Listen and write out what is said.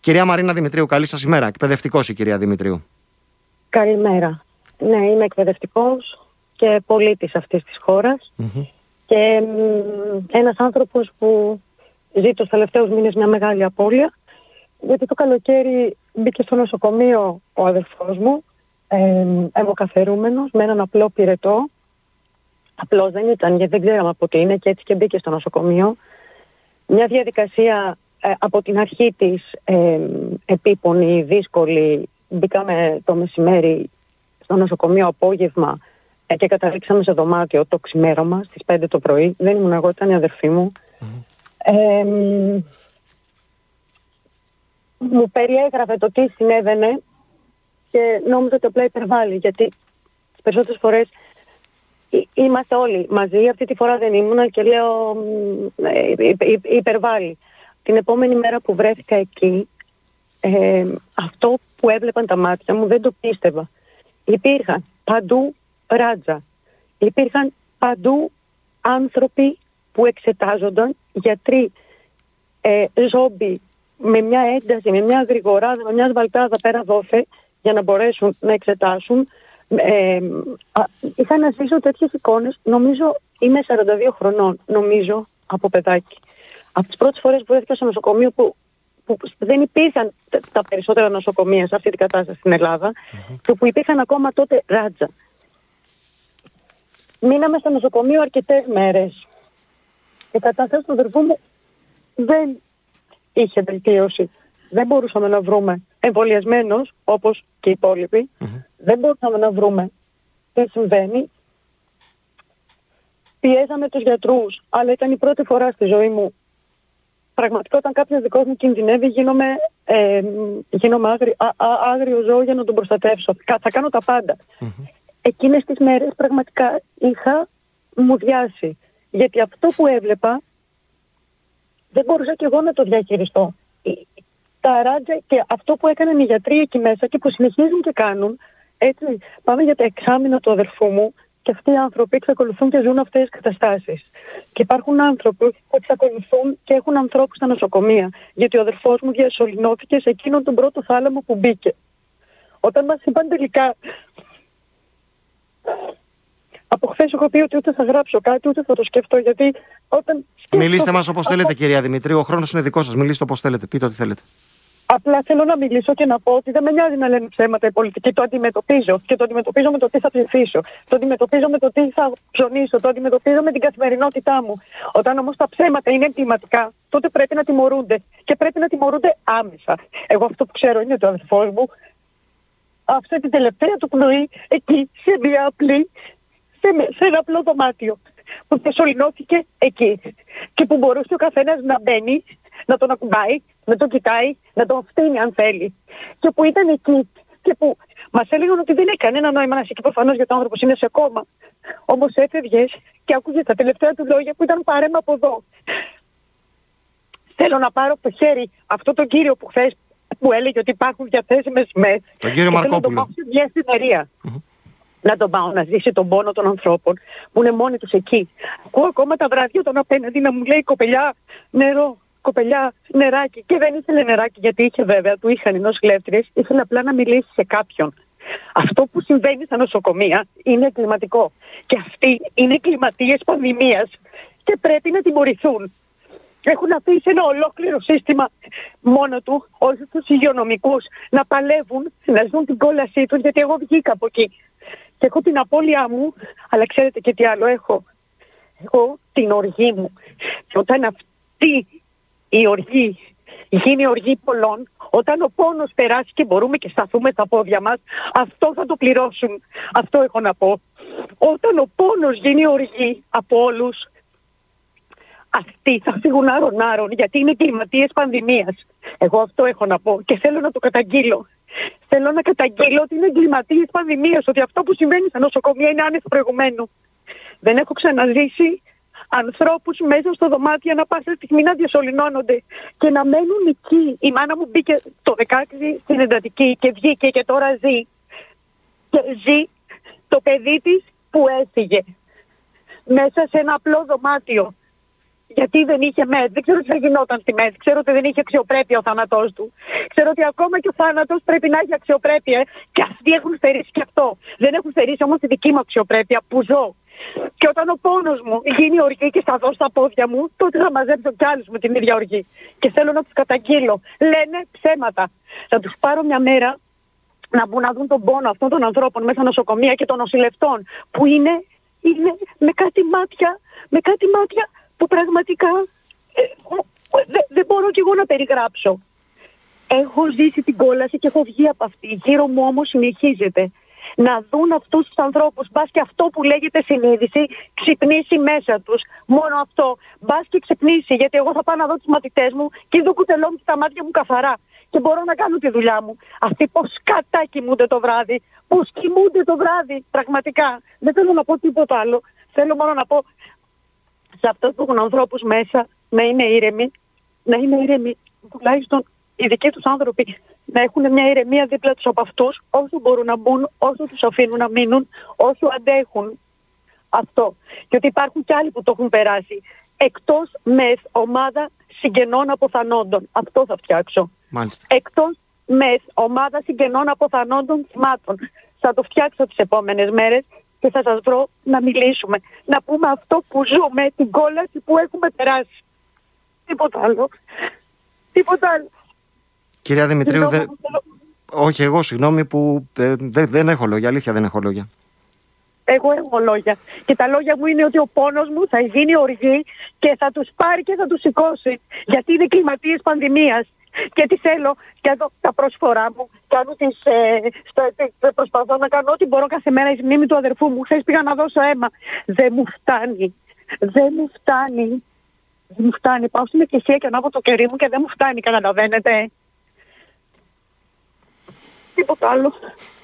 Κυρία Μαρίνα Δημητρίου, καλή σας ημέρα. Εκπαιδευτικός η κυρία Δημητρίου. Καλημέρα. Ναι, είμαι εκπαιδευτικός και πολίτης αυτής της χώρας. Και ένας άνθρωπος που ζει τους τελευταίους μήνες μια μεγάλη απώλεια, γιατί το καλοκαίρι μπήκε στο νοσοκομείο ο αδερφός μου, αιμοκαθερούμενος, με έναν απλό πυρετό. Απλός δεν ήταν, γιατί δεν ξέραμε από τι είναι, και έτσι και μπήκε στο νοσοκομείο. Μια διαδικασία από την αρχή της επίπονη, δύσκολη. Μπήκαμε το μεσημέρι στο νοσοκομείο απόγευμα και καταλήξαμε σε δωμάτιο το ξημέρωμα στις 5 το πρωί. Δεν ήμουν εγώ, ήταν η αδερφή μου. Μου περιέγραφε το τι συνέβαινε και νόμιζα ότι απλά υπερβάλλει, γιατί τις περισσότερες φορές είμαστε όλοι μαζί. Αυτή τη φορά δεν ήμουνα και λέω υπερβάλλει. Την επόμενη μέρα που βρέθηκα εκεί, αυτό που έβλεπαν τα μάτια μου δεν το πίστευα. Υπήρχαν παντού ράτζα. Υπήρχαν παντού άνθρωποι που εξετάζονταν, γιατροί, ζόμπι, με μια ένταση, με μια γρηγοράδα, με μια σβαλτάδα πέρα δόθε, για να μπορέσουν να εξετάσουν. Είχα να ζήσω τέτοιες εικόνες, νομίζω είμαι 42 χρονών, νομίζω, από παιδάκι. Από τις πρώτες φορές που βρέθηκα στο νοσοκομείο που δεν υπήρχαν τα περισσότερα νοσοκομεία σε αυτή την κατάσταση στην Ελλάδα και που υπήρχαν ακόμα τότε ράτζα. Μείναμε στο νοσοκομείο αρκετές μέρες. Η κατάσταση του αδερφού μου δεν είχε βελτίωση. Δεν μπορούσαμε να βρούμε εμβολιασμένος, όπως και οι υπόλοιποι. Δεν μπορούσαμε να βρούμε τι συμβαίνει. Πιέζαμε τους γιατρούς, αλλά ήταν η πρώτη φορά στη ζωή μου. Πραγματικά όταν κάποιος δικός μου κινδυνεύει γίνομαι άγριο ζώο για να τον προστατεύσω. Θα κάνω τα πάντα. Εκείνες τις μέρες πραγματικά είχα μουδιάσει. Γιατί αυτό που έβλεπα δεν μπορούσα κι εγώ να το διαχειριστώ. Τα ράτζα και αυτό που έκαναν οι γιατροί εκεί μέσα και που συνεχίζουν και κάνουν, έτσι, πάμε για τα εξάμηνα του αδερφού μου και αυτοί οι άνθρωποι εξακολουθούν και ζουν αυτές τις καταστάσεις. Και υπάρχουν άνθρωποι που εξακολουθούν και έχουν ανθρώπους στα νοσοκομεία. Γιατί ο αδερφός μου διασωληνώθηκε σε εκείνον τον πρώτο θάλαμο που μπήκε. Όταν μας είπαν τελικά, από χθες έχω πει ότι ούτε θα γράψω κάτι, ούτε θα το σκεφτώ, γιατί όταν σκέφτομαι... Μιλήστε μας όπως θέλετε, κυρία Δημητρίου, ο χρόνος είναι δικός σας, μιλήστε όπως θέλετε, πείτε ό,τι θέλετε. Απλά θέλω να μιλήσω και να πω ότι δεν με νοιάζει να λένε ψέματα οι πολιτικοί. Το αντιμετωπίζω. Και το αντιμετωπίζω με το τι θα ψηφίσω. Το αντιμετωπίζω με το τι θα ψωνίσω. Το αντιμετωπίζω με την καθημερινότητά μου. Όταν όμως τα ψέματα είναι εγκληματικά, τότε πρέπει να τιμωρούνται. Και πρέπει να τιμωρούνται άμεσα. Εγώ αυτό που ξέρω είναι ότι ο αδερφός μου άφησε την τελευταία του πνοή εκεί, σε μια απλή, σε ένα απλό δωμάτιο. Που διασωληνώθηκε εκεί. Και που μπορούσε ο καθένας να μπαίνει, να τον ακουμπάει, να τον κοιτάει, να τον φτύνει αν θέλει. Και που ήταν εκεί και που μας έλεγαν ότι δεν έκανε κανένα νόημα να είσαι εκεί, προφανώς γιατί ο άνθρωπος είναι σε κόμμα. Όμως έφευγες και άκουγες τα τελευταία του λόγια που ήταν πάρεμα από εδώ. Θέλω να πάρω από το χέρι αυτό τον κύριο που χθες που έλεγε ότι υπάρχουν διαθέσιμες ΜΕΘ. Τον κύριο Μαρκόπουλο. Να τον πάω σε μια εφημερία. Να τον πάω να ζήσει τον πόνο των ανθρώπων που είναι μόνοι τους εκεί. Ακούω ακόμα τα βράδια τον απέναντι να μου λέει κοπελιά νερό. Κοπελιά, νεράκι. Και δεν ήθελε νεράκι γιατί είχε βέβαια, του είχαν οι νοσηλεύτριες, ήθελε απλά να μιλήσει σε κάποιον. Αυτό που συμβαίνει στα νοσοκομεία είναι εγκληματικό. Και αυτοί είναι εγκληματίες πανδημίας και πρέπει να τιμωρηθούν. Έχουν αφήσει ένα ολόκληρο σύστημα μόνο του, όχι τους υγειονομικούς, να παλεύουν, να ζουν την κόλασή τους, γιατί εγώ βγήκα από εκεί. Και έχω την απώλειά μου, αλλά ξέρετε και τι άλλο έχω. Έχω την οργή μου. Και όταν αυτή η οργή γίνει οργή πολλών, όταν ο πόνος περάσει και μπορούμε και σταθούμε στα πόδια μας, αυτό θα το πληρώσουν. Αυτό έχω να πω. Όταν ο πόνος γίνει οργή από όλους, αυτοί θα φύγουν άρον-άρον, γιατί είναι εγκληματίες πανδημίας. Εγώ αυτό έχω να πω και θέλω να το καταγγείλω. Θέλω να καταγγείλω ότι είναι εγκληματίες πανδημίας, ότι αυτό που συμβαίνει στα νοσοκομεία είναι άνευ προηγουμένου. Δεν έχω ξαναζήσει ανθρώπους μέσα στο δωμάτιο να πάσα στιγμή να διασωληνώνονται και να μένουν εκεί. Η μάνα μου μπήκε το 16 στην εντατική και βγήκε και τώρα ζει. Και ζει το παιδί της που έφυγε μέσα σε ένα απλό δωμάτιο. Γιατί δεν είχε ΜΕΘ, δεν ξέρω τι θα γινόταν στη ΜΕΘ, ξέρω ότι δεν είχε αξιοπρέπεια ο θάνατός του. Ξέρω ότι ακόμα και ο θάνατος πρέπει να έχει αξιοπρέπεια και αυτοί έχουν στερήσει και αυτό. Δεν έχουν στερήσει όμως τη δική μου αξιοπρέπεια που ζω. Και όταν ο πόνος μου γίνει οργή και θα δω στα πόδια μου, τότε θα μαζέψω κι άλλους με την ίδια οργή. Και θέλω να τους καταγγείλω. Λένε ψέματα. Θα τους πάρω μια μέρα να μπουν να δουν τον πόνο αυτών των ανθρώπων μέσα στα νοσοκομεία και των νοσηλευτών που είναι με κάτι μάτια που πραγματικά δεν μπορώ κι εγώ να περιγράψω. Έχω ζήσει την κόλαση και έχω βγει από αυτή. Γύρω μου όμως συνεχίζεται. Να δουν αυτούς τους ανθρώπους, μπας και αυτό που λέγεται συνείδηση ξυπνήσει μέσα τους. Μόνο αυτό. Μπας και ξυπνήσει, γιατί εγώ θα πάω να δω τους μαθητές μου και το κουτελό μου και τα μάτια μου καθαρά. Και μπορώ να κάνω τη δουλειά μου. Αυτοί πως κατά κοιμούνται το βράδυ. Πως κοιμούνται το βράδυ. Πραγματικά. Δεν θέλω να πω τίποτα άλλο. Θέλω μόνο να πω σε αυτούς που έχουν ανθρώπους μέσα να είναι ήρεμοι. Να είναι ήρεμοι. Τουλάχιστον οι δικοί τους άνθρωποι να έχουν μια ηρεμία δίπλα τους από αυτούς όσο μπορούν να μπουν, όσο τους αφήνουν να μείνουν, όσο αντέχουν αυτό. Και ότι υπάρχουν κι άλλοι που το έχουν περάσει. Εκτός ΜΕΘ, ομάδα συγγενών αποθανόντων. Αυτό θα φτιάξω. Μάλιστα. Εκτός ΜΕΘ, ομάδα συγγενών αποθανόντων θυμάτων. Θα το φτιάξω τις επόμενες μέρες και θα σας βρω να μιλήσουμε. Να πούμε αυτό που ζούμε, την κόλαση που έχουμε περάσει. Τίποτα άλλο. Τίποτα άλλο. Κυρία Δημητρίου, όχι εγώ, συγγνώμη που δεν έχω λόγια, αλήθεια δεν έχω λόγια. Εγώ έχω λόγια. Και τα λόγια μου είναι ότι ο πόνος μου θα γίνει οργή και θα τους πάρει και θα τους σηκώσει. Γιατί είναι κλιματίες πανδημίας. Και τι θέλω, και εδώ τα προσφορά μου, προσπαθώ να κάνω ό,τι μπορώ κάθε μέρα εις μνήμη του αδερφού μου. Χθες πήγα να δώσω αίμα. Δεν μου φτάνει. Δεν μου φτάνει. Πάω στην εκκλησία και ανάβω το κερί μου και δεν μου φτάνει, καταλαβαίνετε. Τίποτα άλλο.